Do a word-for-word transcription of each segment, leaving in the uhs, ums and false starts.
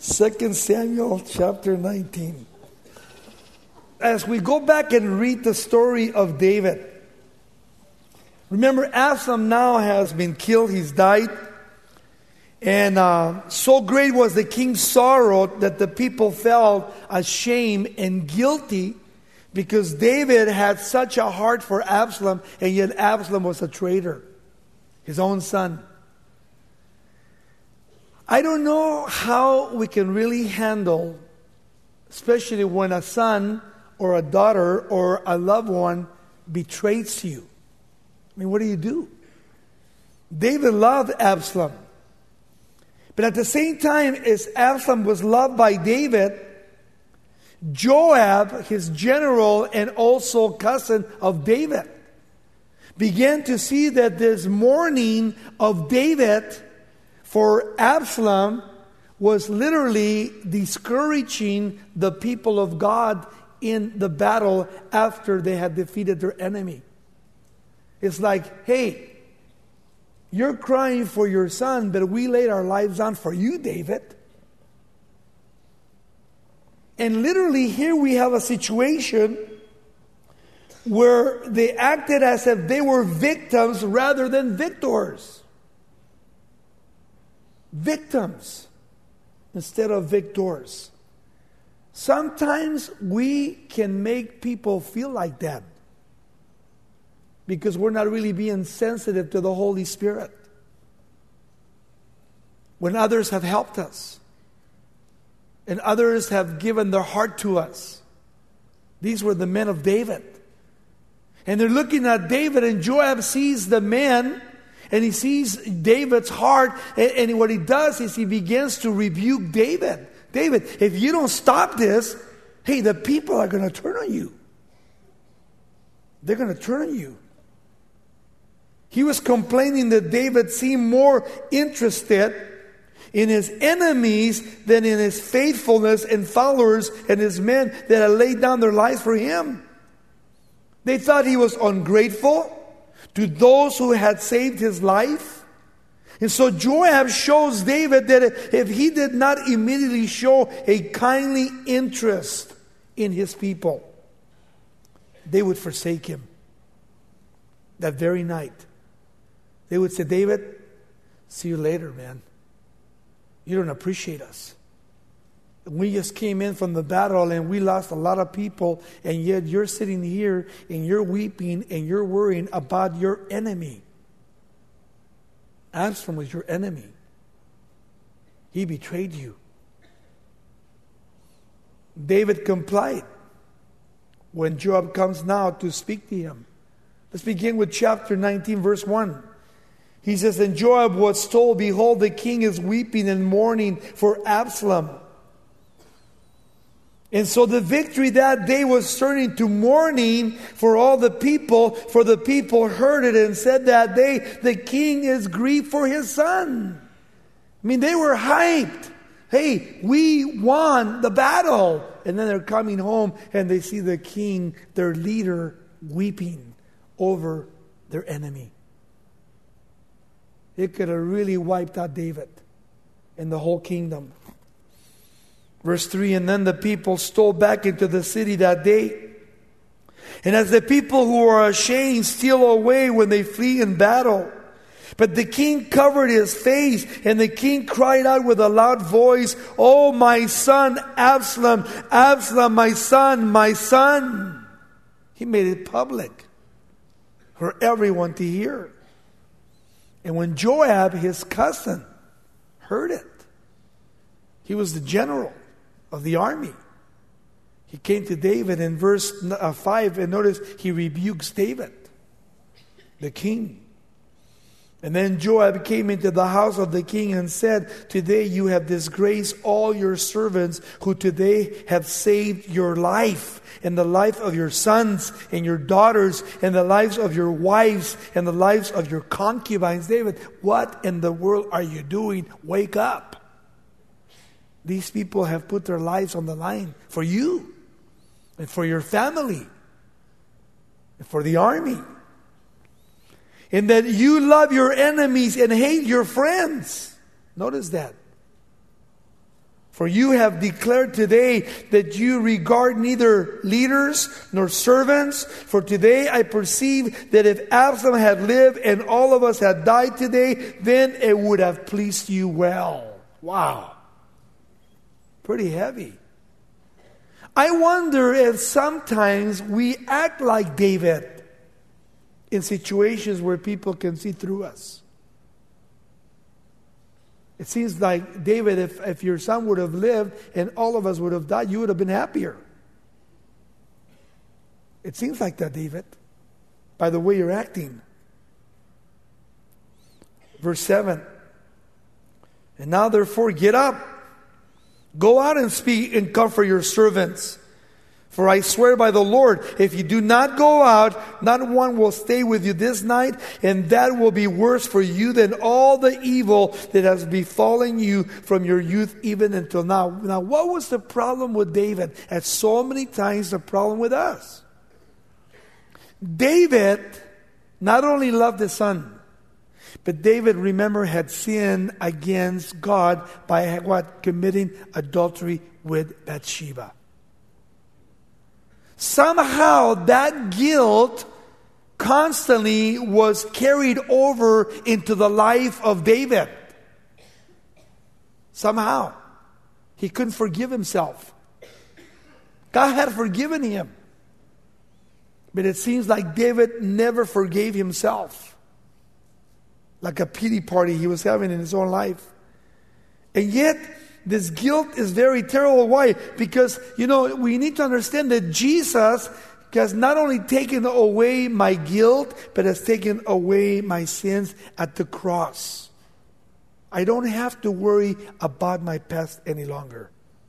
Second Samuel chapter nineteen. As we go back and read the story of David, remember Absalom now has been killed, he's died. And uh, so great was the king's sorrow that the people felt ashamed and guilty because David had such a heart for Absalom, and yet Absalom was a traitor, his own son. I don't know how we can really handle, especially when a son or a daughter or a loved one betrays you. I mean, what do you do? David loved Absalom. But at the same time as Absalom was loved by David, Joab, his general and also cousin of David, began to see that this mourning of David for Absalom was literally discouraging the people of God in the battle after they had defeated their enemy. It's like, hey, you're crying for your son, but we laid our lives down for you, David. And literally here we have a situation where they acted as if they were victims rather than victors. Victims instead of victors. Sometimes we can make people feel like that because we're not really being sensitive to the Holy Spirit. When others have helped us and others have given their heart to us. These were the men of David. And they're looking at David, and Joab sees the man, and he sees David's heart, and, and what he does is he begins to rebuke David. David, if you don't stop this, hey, the people are going to turn on you. They're going to turn on you. He was complaining that David seemed more interested in his enemies than in his faithfulness and followers and his men that had laid down their lives for him. They thought he was ungrateful to those who had saved his life. And so Joab shows David that if he did not immediately show a kindly interest in his people, they would forsake him. That very night, they would say, David, see you later, man. You don't appreciate us. We just came in from the battle and we lost a lot of people, and yet you're sitting here and you're weeping and you're worrying about your enemy. Absalom was your enemy. He betrayed you. David complied when Joab comes now to speak to him. Let's begin with chapter nineteen, verse one. He says, and Joab was told, behold, the king is weeping and mourning for Absalom. And so the victory that day was turning to mourning for all the people, for the people heard it and said that day, the king is grieved for his son. I mean, they were hyped. Hey, we won the battle. And then they're coming home and they see the king, their leader, weeping over their enemy. It could have really wiped out David and the whole kingdom. Verse three, and then the people stole back into the city that day. And as the people who are ashamed steal away when they flee in battle. But the king covered his face, and the king cried out with a loud voice, oh, my son, Absalom, Absalom, my son, my son. He made it public for everyone to hear. And when Joab, his cousin, heard it, he was the general of the army. He came to David in verse five, and notice he rebukes David, the king. And then Joab came into the house of the king and said, today you have disgraced all your servants who today have saved your life and the life of your sons and your daughters and the lives of your wives and the lives of your concubines. David, what in the world are you doing? Wake up. These people have put their lives on the line for you and for your family and for the army. And that you love your enemies and hate your friends. Notice that. For you have declared today that you regard neither leaders nor servants. For today I perceive that if Absalom had lived and all of us had died today, then it would have pleased you well. Wow. Pretty heavy. I wonder if sometimes we act like David in situations where people can see through us. It seems like, David, if, if your son would have lived and all of us would have died, you would have been happier. It seems like that, David, by the way you're acting. Verse seven. And now therefore get up, go out and speak and comfort your servants. For I swear by the Lord, if you do not go out, not one will stay with you this night, and that will be worse for you than all the evil that has befallen you from your youth even until now. Now, what was the problem with David? As so many times the problem with us. David not only loved his son, but David, remember, had sinned against God by what? Committing adultery with Bathsheba. Somehow that guilt constantly was carried over into the life of David. Somehow. He couldn't forgive himself. God had forgiven him. But it seems like David never forgave himself. Like a pity party he was having in his own life. And yet, this guilt is very terrible. Why? Because, you know, we need to understand that Jesus has not only taken away my guilt, but has taken away my sins at the cross. I don't have to worry about my past any longer.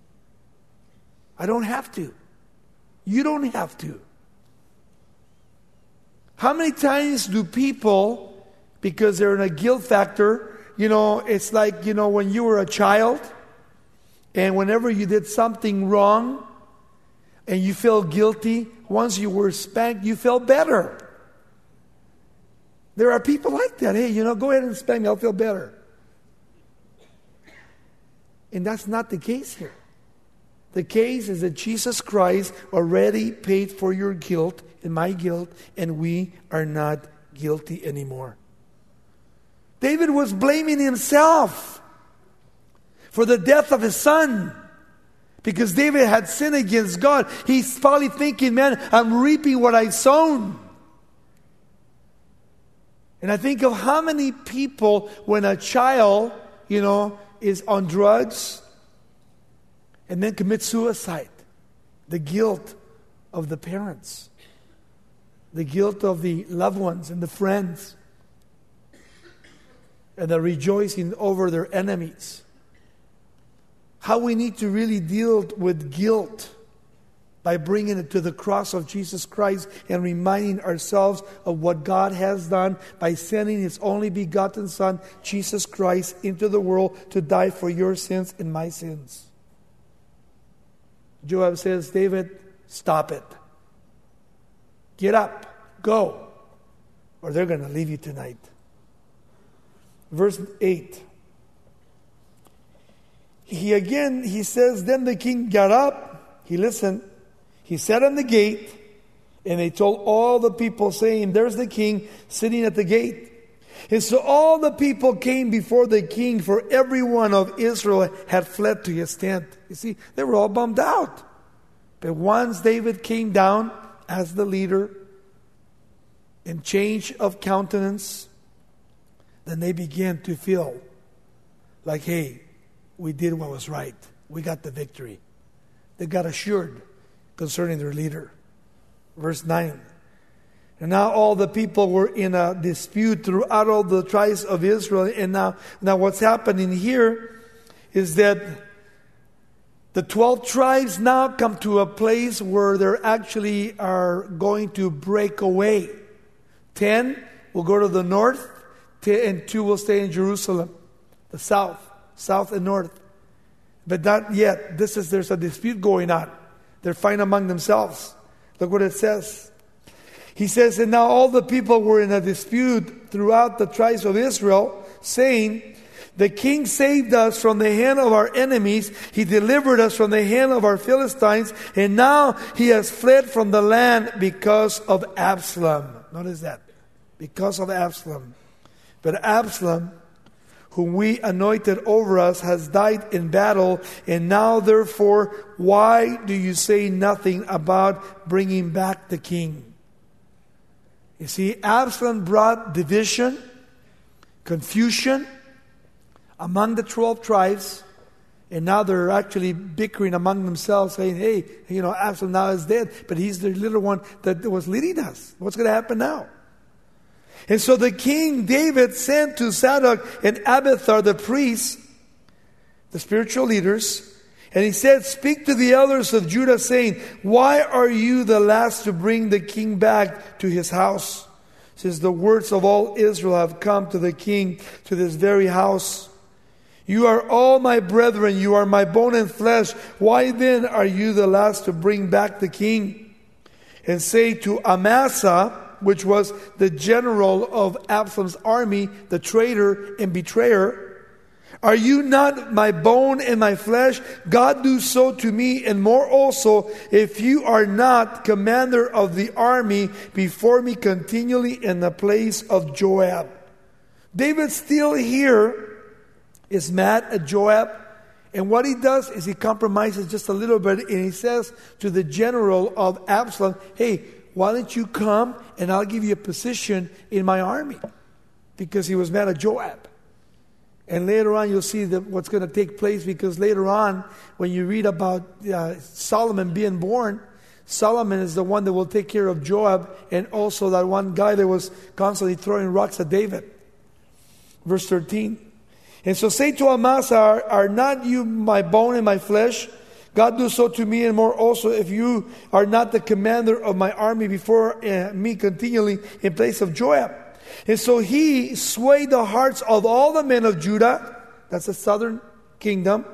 I don't have to. You don't have to. How many times do people, because they're in a guilt factor, you know, it's like, you know, when you were a child, and whenever you did something wrong and you felt guilty, once you were spanked, you felt better. There are people like that. Hey, you know, go ahead and spank me, I'll feel better. And that's not the case here. The case is that Jesus Christ already paid for your guilt and my guilt, and we are not guilty anymore. David was blaming himself for the death of his son. Because David had sinned against God. He's probably thinking, man, I'm reaping what I've sown. And I think of how many people, when a child, you know, is on drugs and then commits suicide. The guilt of the parents. The guilt of the loved ones and the friends. And the rejoicing over their enemies. How we need to really deal with guilt by bringing it to the cross of Jesus Christ and reminding ourselves of what God has done by sending His only begotten Son, Jesus Christ, into the world to die for your sins and my sins. Joab says, David, stop it. Get up, go, or they're going to leave you tonight. Verse eight. He again, he says, then the king got up, he listened, he sat on the gate, and they told all the people, saying, there's the king sitting at the gate. And so all the people came before the king, for everyone of Israel had fled to his tent. You see, they were all bummed out. But once David came down as the leader, in change of countenance, then they began to feel like, hey, we did what was right. We got the victory. They got assured concerning their leader. Verse nine. And now all the people were in a dispute throughout all the tribes of Israel. And now, now what's happening here is that the twelve tribes now come to a place where they actually are going to break away. Ten will go to the north, and two will stay in Jerusalem, the south. South and north. But not yet. This is, there's a dispute going on. They're fighting among themselves. Look what it says. He says, and now all the people were in a dispute throughout the tribes of Israel, saying, The king saved us from the hand of our enemies. He delivered us from the hand of our Philistines. And now he has fled from the land because of Absalom. Notice that. Because of Absalom. But Absalom, whom we anointed over us, has died in battle. And now, therefore, why do you say nothing about bringing back the king? You see, Absalom brought division, confusion among the twelve tribes. And now they're actually bickering among themselves, saying, hey, you know, Absalom now is dead, but he's the little one that was leading us. What's going to happen now? And so the king David sent to Zadok and Abiathar the priests, the spiritual leaders, and he said, speak to the elders of Judah, saying, why are you the last to bring the king back to his house? Since the words of all Israel have come to the king, to this very house. You are all my brethren, you are my bone and flesh. Why then are you the last to bring back the king? And say to Amasa, which was the general of Absalom's army, the traitor and betrayer, are you not my bone and my flesh? God do so to me and more also, if you are not commander of the army before me continually in the place of Joab. David still here is mad at Joab. And what he does is he compromises just a little bit, and he says to the general of Absalom, hey, why don't you come and I'll give you a position in my army? Because he was mad at Joab. And later on you'll see that what's going to take place, because later on when you read about uh, Solomon being born, Solomon is the one that will take care of Joab and also that one guy that was constantly throwing rocks at David. Verse thirteen. And so say to Amasa, are, are not you my bone and my flesh? God do so to me and more also, if you are not the commander of my army before uh, me continually in place of Joab. And so he swayed the hearts of all the men of Judah, that's the southern kingdom,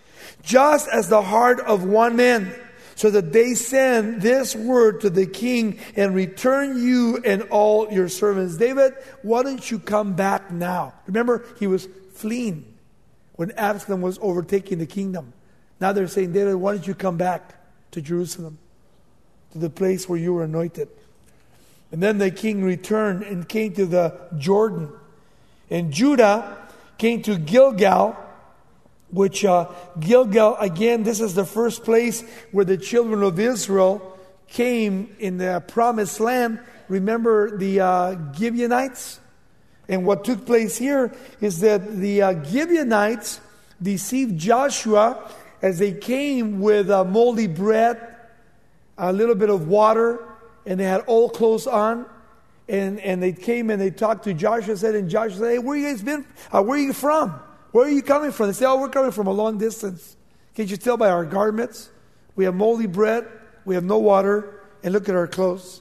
just as the heart of one man, so that they send this word to the king and return you and all your servants. David, why don't you come back now? Remember, he was fleeing when Absalom was overtaking the kingdom. Now they're saying, David, why don't you come back to Jerusalem, to the place where you were anointed? And then the king returned and came to the Jordan. And Judah came to Gilgal, which uh, Gilgal, again, this is the first place where the children of Israel came in the promised land. Remember the uh, Gibeonites? And what took place here is that the uh, Gibeonites deceived Joshua as they came with uh, moldy bread, a little bit of water, and they had old clothes on. And, and they came and they talked to Joshua, said, and Joshua said, hey, where you guys been? Uh, where are you from? Where are you coming from? They said, oh, we're coming from a long distance. Can't you tell by our garments? We have moldy bread, we have no water, and look at our clothes.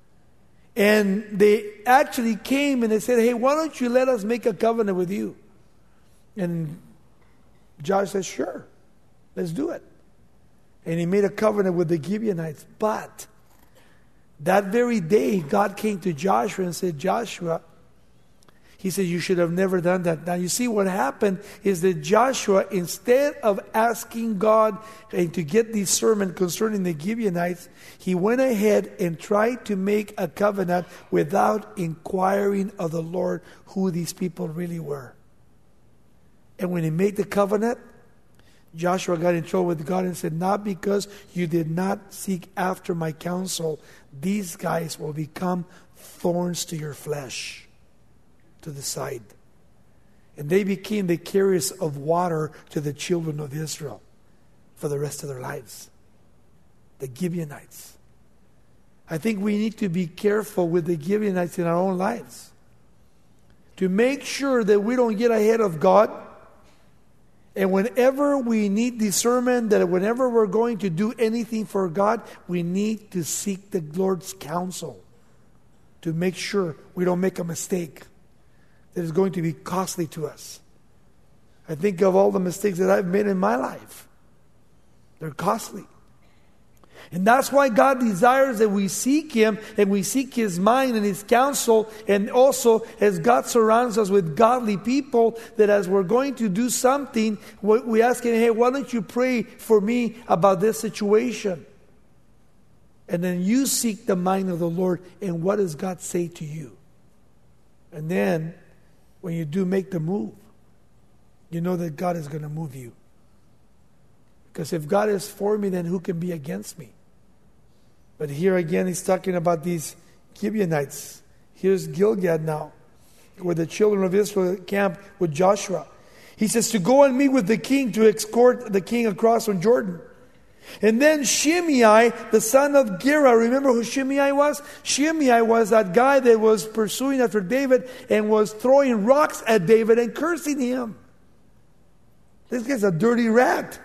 And they actually came and they said, hey, why don't you let us make a covenant with you? And Joshua said, sure, let's do it. And he made a covenant with the Gibeonites. But that very day, God came to Joshua and said, Joshua, he said, you should have never done that. Now, you see what happened is that Joshua, instead of asking God and to get discernment concerning the Gibeonites, he went ahead and tried to make a covenant without inquiring of the Lord who these people really were. And when he made the covenant, Joshua got in trouble with God and said, not because you did not seek after my counsel, these guys will become thorns to your flesh, to the side. And they became the carriers of water to the children of Israel for the rest of their lives. The Gibeonites. I think we need to be careful with the Gibeonites in our own lives, to make sure that we don't get ahead of God. And whenever we need discernment, that whenever we're going to do anything for God, we need to seek the Lord's counsel to make sure we don't make a mistake that is going to be costly to us. I think of all the mistakes that I've made in my life. They're costly. And that's why God desires that we seek Him and we seek His mind and His counsel. And also, as God surrounds us with godly people, that as we're going to do something, we ask Him, hey, why don't you pray for me about this situation? And then you seek the mind of the Lord, and what does God say to you? And then, when you do make the move, you know that God is going to move you. Because if God is for me, then who can be against me? But here again, he's talking about these Gibeonites. Here's Gilgad now, where the children of Israel camped with Joshua. He says to go and meet with the king to escort the king across from Jordan. And then Shimei, the son of Gera, remember who Shimei was? Shimei was that guy that was pursuing after David and was throwing rocks at David and cursing him. This guy's a dirty rat.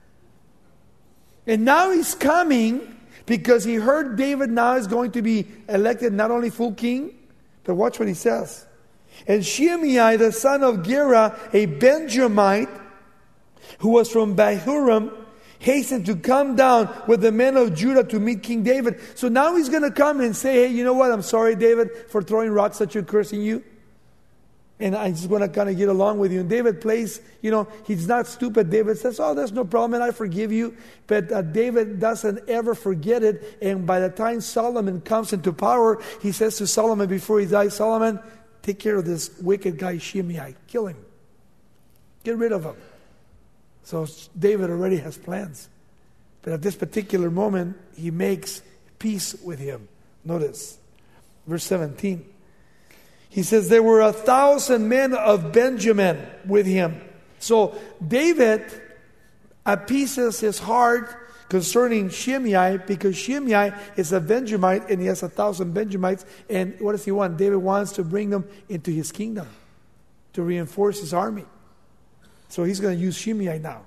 And now he's coming because he heard David now is going to be elected not only full king, but watch what he says. And Shimei, the son of Gera, a Benjamite, who was from Bahurim, hastened to come down with the men of Judah to meet King David. So now he's going to come and say, hey, you know what? I'm sorry, David, for throwing rocks at you, cursing you. And I just want to kind of get along with you. And David plays, you know, he's not stupid. David says, oh, there's no problem, and I forgive you. But uh, David doesn't ever forget it. And by the time Solomon comes into power, he says to Solomon before he dies, Solomon, take care of this wicked guy Shimei. Kill him. Get rid of him. So David already has plans. But at this particular moment, he makes peace with him. Notice, verse seventeen. He says, there were a thousand men of Benjamin with him. So David appeases his heart concerning Shimei, because Shimei is a Benjamite and he has a thousand Benjamites. And what does he want? David wants to bring them into his kingdom to reinforce his army. So he's going to use Shimei now.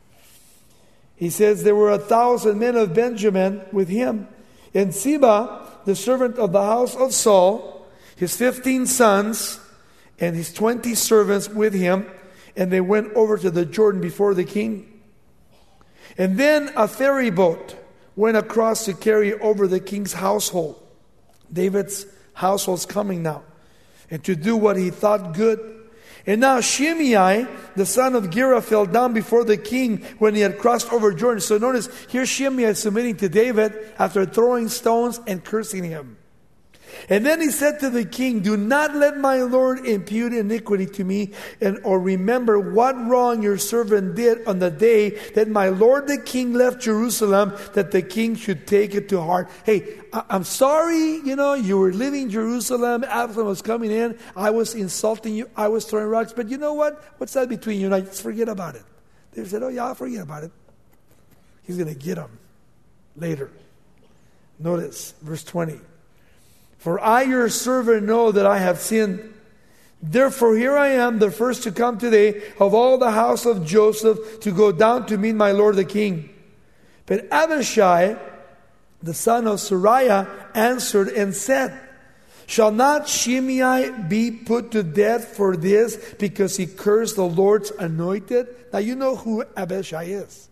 He says there were a thousand men of Benjamin with him. And Ziba, the servant of the house of Saul, his fifteen sons, and his twenty servants with him, and they went over to the Jordan before the king. And then a ferry boat went across to carry over the king's household. David's household's coming now, and to do what he thought good. And now Shimei, the son of Gera, fell down before the king when he had crossed over Jordan. So notice, here Shimei is submitting to David after throwing stones and cursing him. And then he said to the king, do not let my lord impute iniquity to me, and or remember what wrong your servant did on the day that my lord the king left Jerusalem, that the king should take it to heart. Hey, I, I'm sorry, you know, you were leaving Jerusalem, Absalom was coming in, I was insulting you, I was throwing rocks, but you know what? What's that between you and I? Just forget about it. They said, oh yeah, I'll forget about it. He's going to get them later. Notice, verse twenty. For I, your servant, know that I have sinned. Therefore, here I am, the first to come today of all the house of Joseph, to go down to meet my lord the king. But Abishai, the son of Zeruiah, answered and said, shall not Shimei be put to death for this, because he cursed the Lord's anointed? Now you know who Abishai is.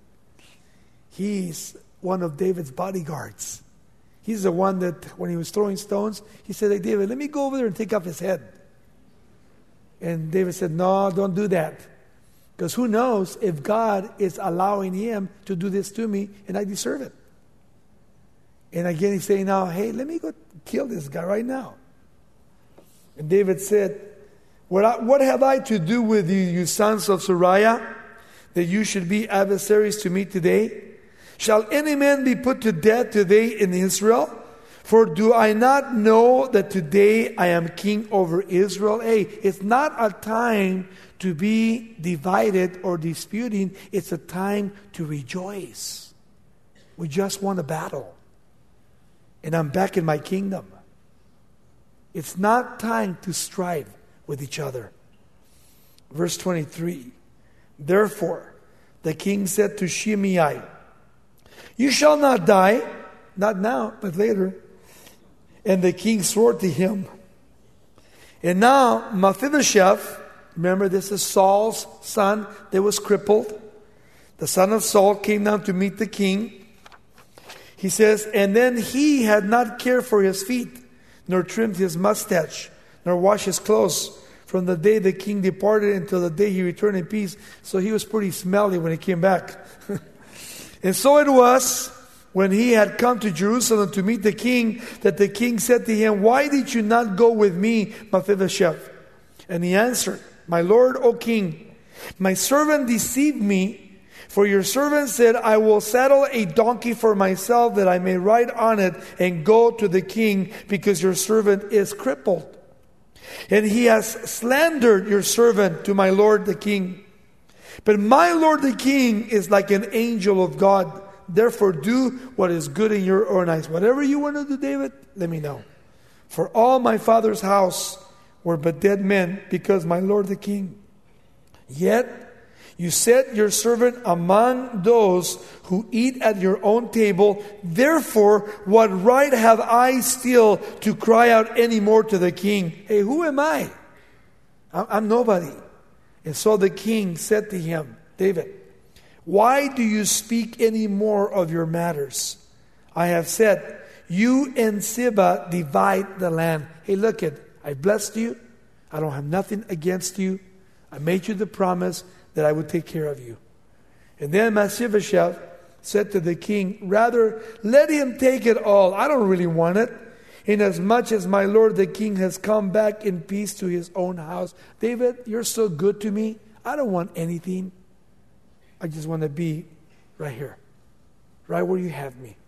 He's one of David's bodyguards. He's the one that, when he was throwing stones, he said, hey, David, let me go over there and take off his head. And David said, no, don't do that. Because who knows if God is allowing him to do this to me and I deserve it. And again, he's saying now, hey, let me go kill this guy right now. And David said, what, I, what have I to do with you, you sons of Zeruiah, that you should be adversaries to me today? Shall any man be put to death today in Israel? For do I not know that today I am king over Israel? Hey, it's not a time to be divided or disputing. It's a time to rejoice. We just won a battle. And I'm back in my kingdom. It's not time to strive with each other. Verse twenty-three. Therefore, the king said to Shimei, you shall not die, not now, but later. And the king swore to him. And now Mephibosheth, remember this is Saul's son that was crippled. The son of Saul came down to meet the king. He says, and then he had not cared for his feet, nor trimmed his mustache, nor washed his clothes, from the day the king departed until the day he returned in peace. So he was pretty smelly when he came back. And so it was, when he had come to Jerusalem to meet the king, that the king said to him, why did you not go with me, Mephibosheth? And he answered, my lord, O king, my servant deceived me, for your servant said, I will saddle a donkey for myself that I may ride on it and go to the king, because your servant is crippled. And he has slandered your servant to my lord the king. But my lord the king is like an angel of God. Therefore do what is good in your own eyes. Whatever you want to do, David, let me know. For all my father's house were but dead men, because my lord the king. Yet you set your servant among those who eat at your own table. Therefore, what right have I still to cry out any more to the king? Hey, who am I? I'm nobody. And so the king said to him, David, why do you speak any more of your matters? I have said, you and Ziba divide the land. Hey, look it, I blessed you. I don't have nothing against you. I made you the promise that I would take care of you. And then Mephibosheth said to the king, rather, let him take it all. I don't really want it. Inasmuch as my lord the king has come back in peace to his own house. David, you're so good to me. I don't want anything. I just want to be right here, right where you have me.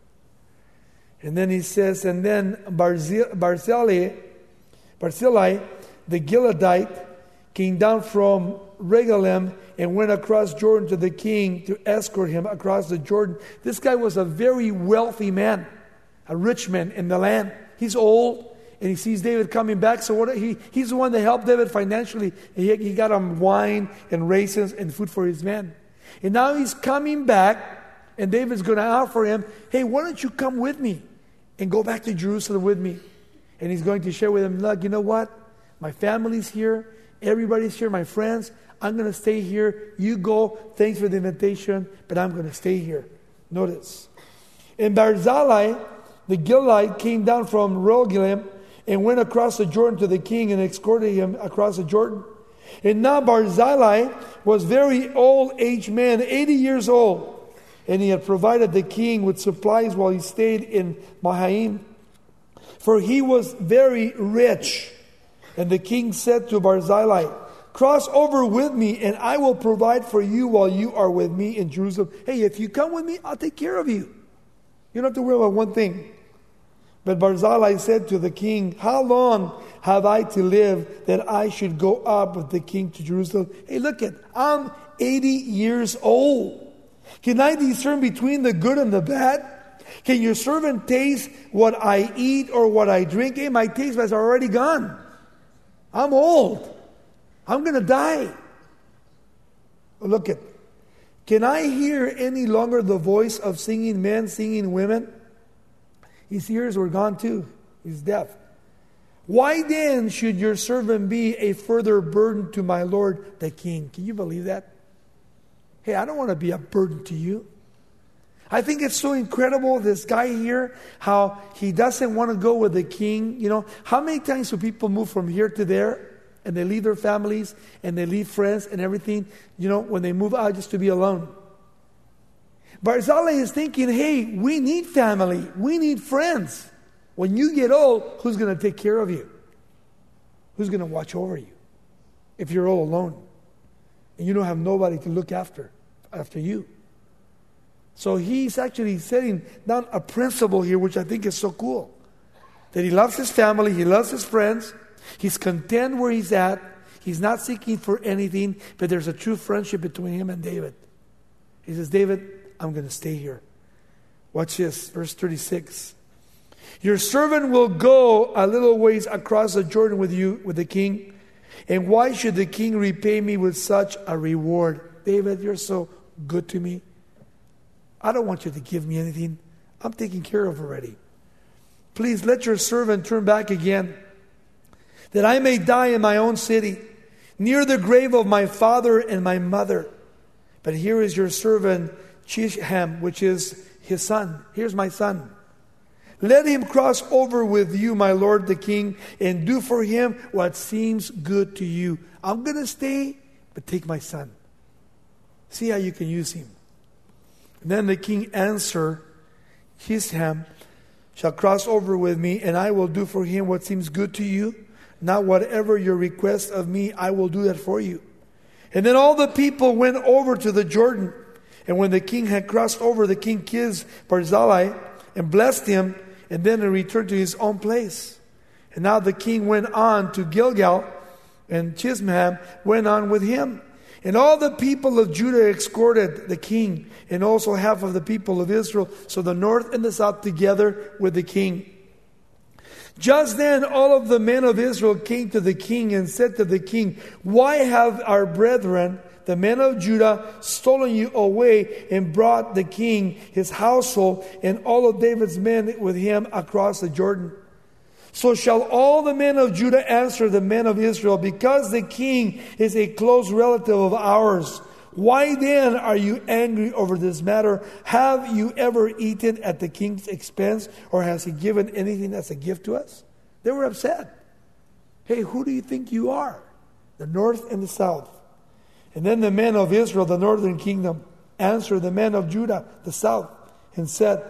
And then he says, and then Barzillai, Barzillai, the Gileadite, came down from Regalim and went across Jordan to the king to escort him across the Jordan. This guy was a very wealthy man, a rich man in the land. He's old, and he sees David coming back. So what, he, he's the one that helped David financially. He, he got him wine and raisins and food for his men. And now he's coming back, and David's going to offer him, hey, why don't you come with me and go back to Jerusalem with me? And he's going to share with him, look, you know what? My family's here. Everybody's here, my friends. I'm going to stay here. You go. Thanks for the invitation, but I'm going to stay here. Notice. And Barzillai, the Gileadite, came down from Rogelim and went across the Jordan to the king and escorted him across the Jordan. And now Barzillai was very old aged man, eighty years old. And he had provided the king with supplies while he stayed in Mahanaim. For he was very rich. And the king said to Barzillai, cross over with me, and I will provide for you while you are with me in Jerusalem. Hey, if you come with me, I'll take care of you. You don't have to worry about one thing. But Barzillai said to the king, how long have I to live that I should go up with the king to Jerusalem? Hey, look it, I'm eighty years old. Can I discern between the good and the bad? Can your servant taste what I eat or what I drink? Hey, my taste buds are already gone. I'm old. I'm going to die. Look at, can I hear any longer the voice of singing men, singing women? His ears were gone too. He's deaf. Why then should your servant be a further burden to my lord the king? Can you believe that? Hey, I don't want to be a burden to you. I think it's so incredible, this guy here, how he doesn't want to go with the king. You know, how many times do people move from here to there and they leave their families and they leave friends and everything, you know, when they move out just to be alone? Barzillai is thinking, hey, we need family. We need friends. When you get old, who's going to take care of you? Who's going to watch over you if you're all alone and you don't have nobody to look after after you? So he's actually setting down a principle here, which I think is so cool. That he loves his family, he loves his friends, he's content where he's at, he's not seeking for anything, but there's a true friendship between him and David. He says, David, I'm going to stay here. Watch this, verse thirty-six. Your servant will go a little ways across the Jordan with you, with the king. And why should the king repay me with such a reward? David, you're so good to me. I don't want you to give me anything. I'm taken care of already. Please let your servant turn back again, that I may die in my own city, near the grave of my father and my mother. But here is your servant Chisholm, which is his son. Here's my son. Let him cross over with you, my lord the king, and do for him what seems good to you. I'm going to stay, but take my son. See how you can use him. And then the king answered, Hisam shall cross over with me, and I will do for him what seems good to you. Not whatever your request of me, I will do that for you. And then all the people went over to the Jordan. And when the king had crossed over, the king kissed Barzillai and blessed him, and then he returned to his own place. And now the king went on to Gilgal, and Chismham went on with him. And all the people of Judah escorted the king, and also half of the people of Israel, so the north and the south together with the king. Just then all of the men of Israel came to the king and said to the king, Why have our brethren, the men of Judah, stolen you away and brought the king, his household, and all of David's men with him across the Jordan? So shall all the men of Judah answer the men of Israel, Because the king is a close relative of ours. Why then are you angry over this matter? Have you ever eaten at the king's expense, or has he given anything as a gift to us? They were upset. Hey, who do you think you are? The north and the south. And then the men of Israel, the northern kingdom, answered the men of Judah, the south, and said,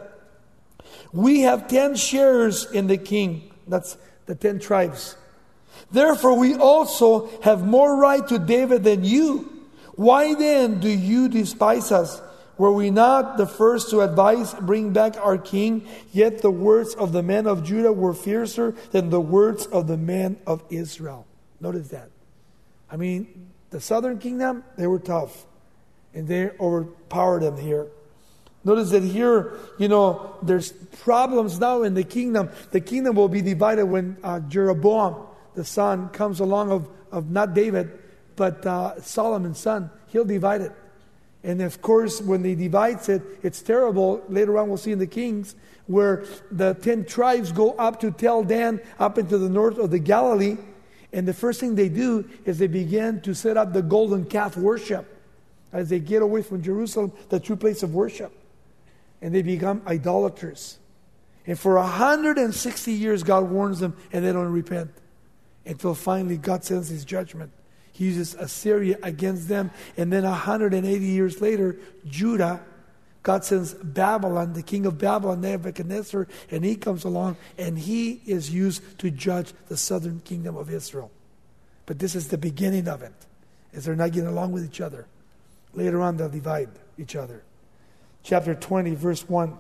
We have ten shares in the king. That's the ten tribes. Therefore we also have more right to David than you. Why then do you despise us? Were we not the first to advise, bring back our king? Yet the words of the men of Judah were fiercer than the words of the men of Israel. Notice that. I mean, the southern kingdom, they were tough. And they overpowered them here. Notice that here, you know, there's problems now in the kingdom. The kingdom will be divided when uh, Jeroboam, the son, comes along of, of not David, but uh, Solomon's son. He'll divide it. And of course, when he divides it, it's terrible. Later on, we'll see in the Kings, where the ten tribes go up to Tel Dan, up into the north of the Galilee. And the first thing they do is they begin to set up the golden calf worship as they get away from Jerusalem, the true place of worship. And they become idolaters. And for one hundred sixty years, God warns them, and they don't repent. Until finally God sends his judgment. He uses Assyria against them. And then one hundred eighty years later, Judah, God sends Babylon, the king of Babylon, Nebuchadnezzar, and he comes along, and he is used to judge the southern kingdom of Israel. But this is the beginning of it, as they're not getting along with each other. Later on, they'll divide each other. Chapter twenty, verse one.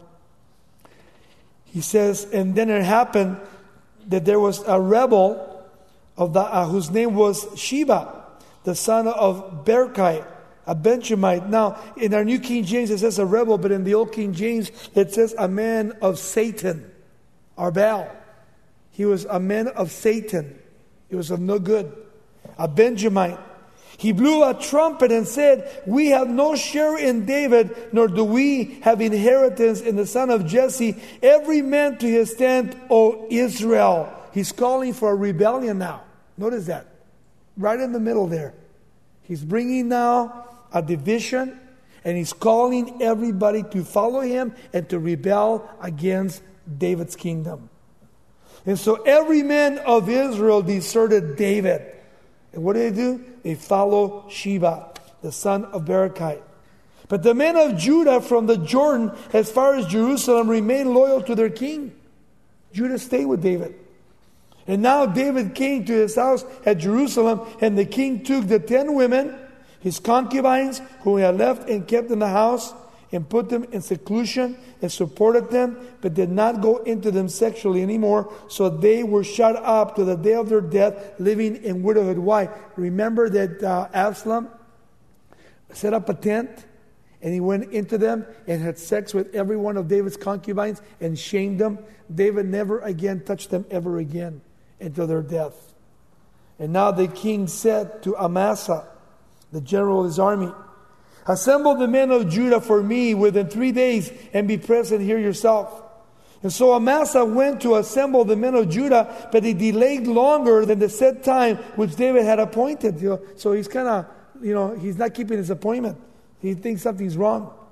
He says, And then it happened that there was a rebel of the, uh, whose name was Sheba, the son of Berkai, a Benjamite. Now, in our New King James, it says a rebel, but in the Old King James, it says a man of Satan, Arbel. He was a man of Satan. He was of no good. A Benjamite. He blew a trumpet and said, We have no share in David, nor do we have inheritance in the son of Jesse. Every man to his tent, O Israel. He's calling for a rebellion now. Notice that. Right in the middle there. He's bringing now a division, and he's calling everybody to follow him and to rebel against David's kingdom. And so every man of Israel deserted David. And what do they do? They follow Sheba, the son of Berechiah. But the men of Judah from the Jordan, as far as Jerusalem, remained loyal to their king. Judah stayed with David. And now David came to his house at Jerusalem, and the king took the ten women, his concubines, whom he had left and kept in the house, and put them in seclusion and supported them, but did not go into them sexually anymore. So they were shut up to the day of their death, living in widowhood. Why? Remember that uh, Absalom set up a tent, and he went into them and had sex with every one of David's concubines and shamed them. David never again touched them ever again until their death. And now the king said to Amasa, the general of his army, Assemble the men of Judah for me within three days and be present here yourself. And so Amasa went to assemble the men of Judah, but he delayed longer than the set time which David had appointed. You know, so he's kind of, you know, he's not keeping his appointment. He thinks something's wrong.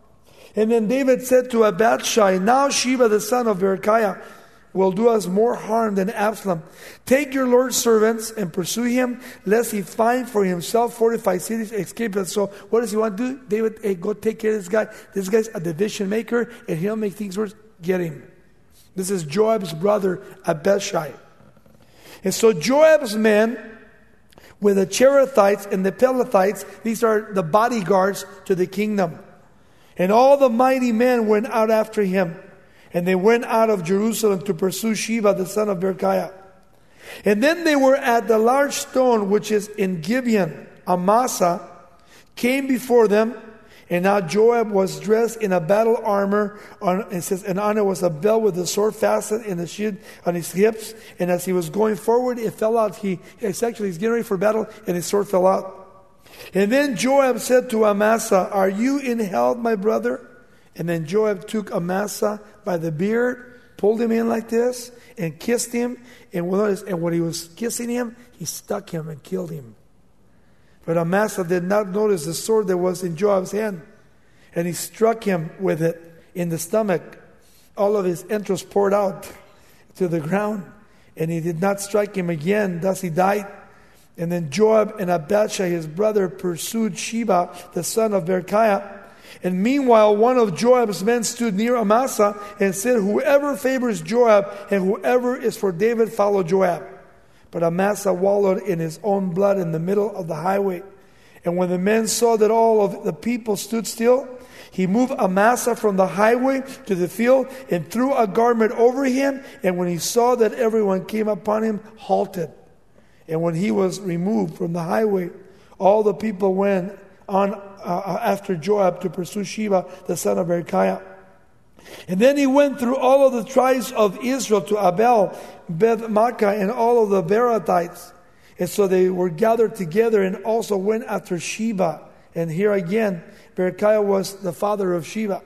And then David said to Abishai, now Sheba the son of Berechiah will do us more harm than Absalom. Take your Lord's servants and pursue him, lest he find for himself fortified cities, escape us. So what does he want to do? David, hey, go take care of this guy. This guy's a division maker, and he'll make things worse. Get him. This is Joab's brother, Abishai. And so Joab's men, with the Cherethites and the Pelethites, these are the bodyguards to the kingdom. And all the mighty men went out after him. And they went out of Jerusalem to pursue Sheba, the son of Berechiah. And then they were at the large stone which is in Gibeon. Amasa came before them. And now Joab was dressed in a battle armor. On, it says, and on it was a belt with a sword fastened in the shield on his hips. And as he was going forward, it fell out. He it's actually he's getting ready for battle, and his sword fell out. And then Joab said to Amasa, are you in health, my brother? And then Joab took Amasa by the beard, pulled him in like this, and kissed him. And when he was kissing him, he stuck him and killed him. But Amasa did not notice the sword that was in Joab's hand. And he struck him with it in the stomach. All of his entrails poured out to the ground. And he did not strike him again. Thus he died. And then Joab and Abishai, his brother, pursued Sheba, the son of Berechiah. And meanwhile, one of Joab's men stood near Amasa and said, whoever favors Joab and whoever is for David, follow Joab. But Amasa wallowed in his own blood in the middle of the highway. And when the men saw that all of the people stood still, he moved Amasa from the highway to the field and threw a garment over him. And when he saw that everyone came upon him, halted. And when he was removed from the highway, all the people went on uh, after Joab to pursue Sheba, the son of Berechiah. And then he went through all of the tribes of Israel to Abel, Beth-Makkah, and all of the Beerothites. And so they were gathered together and also went after Sheba. And here again, Berechiah was the father of Sheba.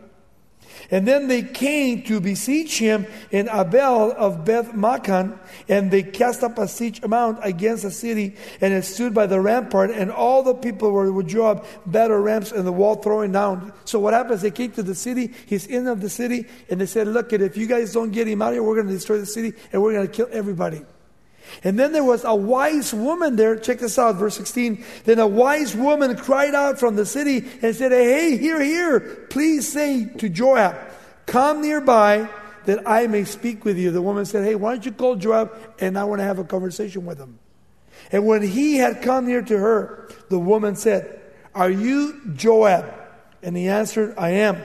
And then they came to besiege him in Abel of Beth-Makkah, and they cast up a siege mount against the city, and it stood by the rampart, and all the people were with Joab, batter ramps and the wall throwing down. So what happens? They came to the city, he's in of the city, and they said, look, if you guys don't get him out of here, we're going to destroy the city, and we're going to kill everybody. And then there was a wise woman there. Check this out, verse sixteen. Then a wise woman cried out from the city and said, hey, here, here, please say to Joab, come nearby that I may speak with you. The woman said, hey, why don't you call Joab, and I want to have a conversation with him. And when he had come near to her, the woman said, are you Joab? And he answered, I am.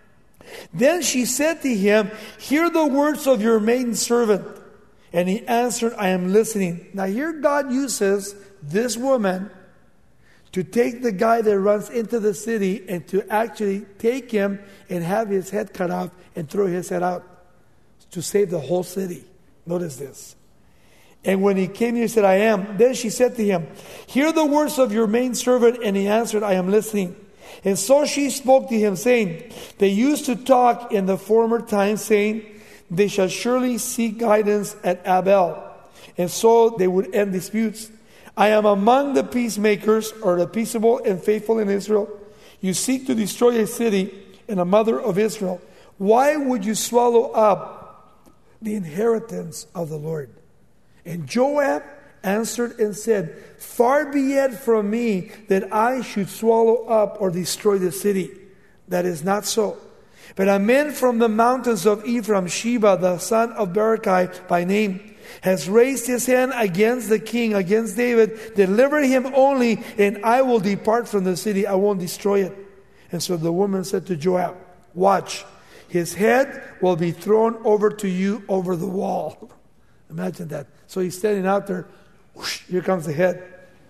Then she said to him, hear the words of your maidservant. And he answered, I am listening. Now here God uses this woman to take the guy that runs into the city and to actually take him and have his head cut off and throw his head out to save the whole city. Notice this. And when he came here, he said, I am. Then she said to him, hear the words of your maidservant. And he answered, I am listening. And so she spoke to him, saying, they used to talk in the former time, saying, they shall surely seek guidance at Abel, and so they would end disputes. I am among the peacemakers, or the peaceable and faithful in Israel. You seek to destroy a city and a mother of Israel. Why would you swallow up the inheritance of the Lord? And Joab answered and said, far be it from me that I should swallow up or destroy the city. That is not so. But a man from the mountains of Ephraim, Sheba, the son of Berechiah by name, has raised his hand against the king, against David. Deliver him only, and I will depart from the city. I won't destroy it. And so the woman said to Joab, watch, his head will be thrown over to you over the wall. Imagine that. So he's standing out there. Whoosh, here comes the head.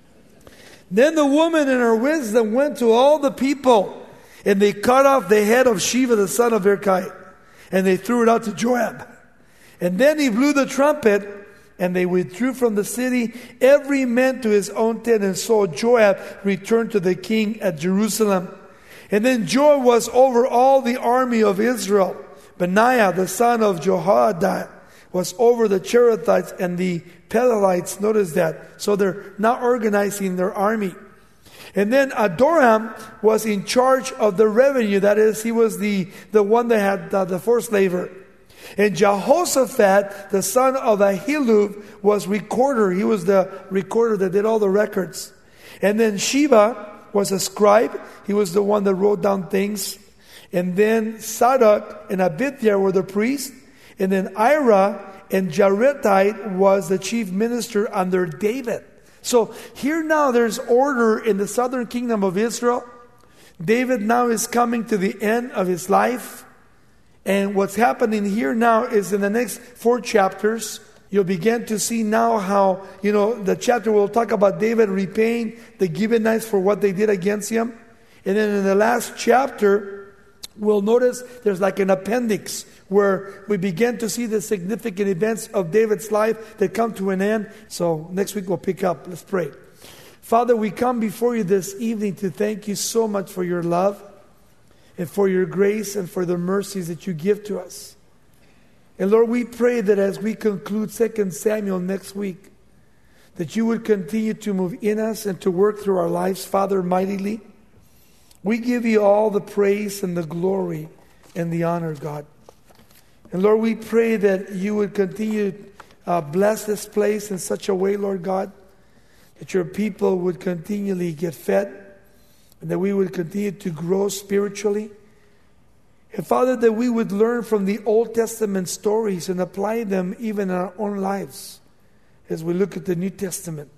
Then the woman in her wisdom went to all the people, and they cut off the head of Sheba, the son of Berechiah, and they threw it out to Joab. And then he blew the trumpet, and they withdrew from the city, every man to his own tent. And so Joab returned to the king at Jerusalem. And then Joab was over all the army of Israel. Benaiah, the son of Jehoiada, was over the Cherethites and the Pelethites. Notice that. So they're now organizing their army. And then Adoram was in charge of the revenue. That is, he was the, the one that had the, the forced labor. And Jehoshaphat, the son of Ahilud, was recorder. He was the recorder that did all the records. And then Sheba was a scribe. He was the one that wrote down things. And then Zadok and Abithiar were the priests. And then Ira and Jarethite was the chief minister under David. So here now there's order in the southern kingdom of Israel. David now is coming to the end of his life. And what's happening here now is in the next four chapters, you'll begin to see now how, you know, the chapter will talk about David repaying the Gibeonites for what they did against him. And then in the last chapter, we'll notice there's like an appendix where we begin to see the significant events of David's life that come to an end. So next week we'll pick up. Let's pray. Father, we come before you this evening to thank you so much for your love and for your grace and for the mercies that you give to us. And Lord, we pray that as we conclude Second Samuel next week, that you would continue to move in us and to work through our lives, Father, mightily. We give you all the praise and the glory and the honor, God. And Lord, we pray that you would continue to uh, bless this place in such a way, Lord God, that your people would continually get fed and that we would continue to grow spiritually. And Father, that we would learn from the Old Testament stories and apply them even in our own lives as we look at the New Testament.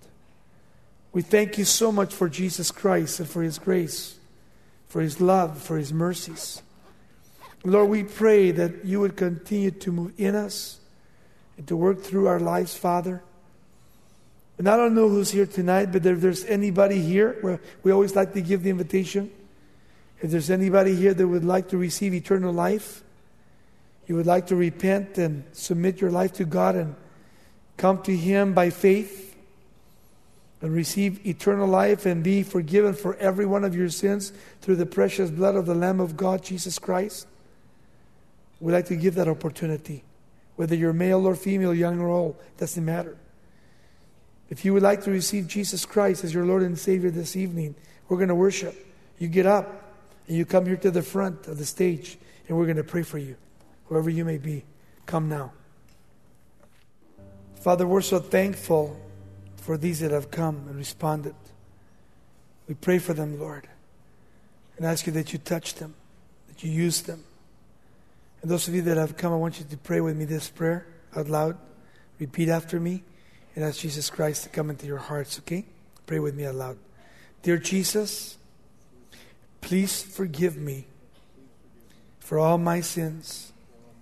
We thank you so much for Jesus Christ and for his grace, for his love, for his mercies. Lord, we pray that you would continue to move in us and to work through our lives, Father. And I don't know who's here tonight, but if there's anybody here, we always like to give the invitation. If there's anybody here that would like to receive eternal life, you would like to repent and submit your life to God and come to him by faith and receive eternal life and be forgiven for every one of your sins through the precious blood of the Lamb of God, Jesus Christ, we'd like to give that opportunity. Whether you're male or female, young or old, doesn't matter. If you would like to receive Jesus Christ as your Lord and Savior this evening, we're going to worship. You get up and you come here to the front of the stage and we're going to pray for you. Whoever you may be, come now. Father, we're so thankful for these that have come and responded. We pray for them, Lord, and ask you that you touch them, that you use them. And those of you that have come, I want you to pray with me this prayer out loud. Repeat after me and ask Jesus Christ to come into your hearts, okay? Pray with me out loud. Dear Jesus, please forgive me for all my sins.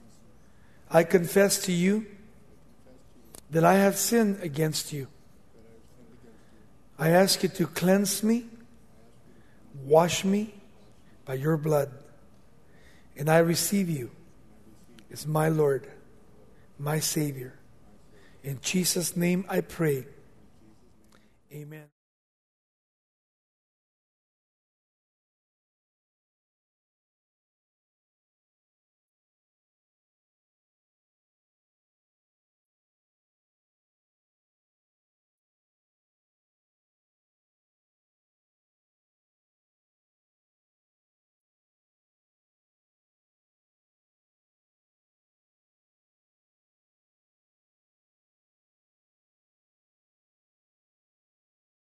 I confess to you that I have sinned against you. I ask you to cleanse me, wash me by your blood, and I receive you as my Lord, my Savior. In Jesus' name I pray. Amen.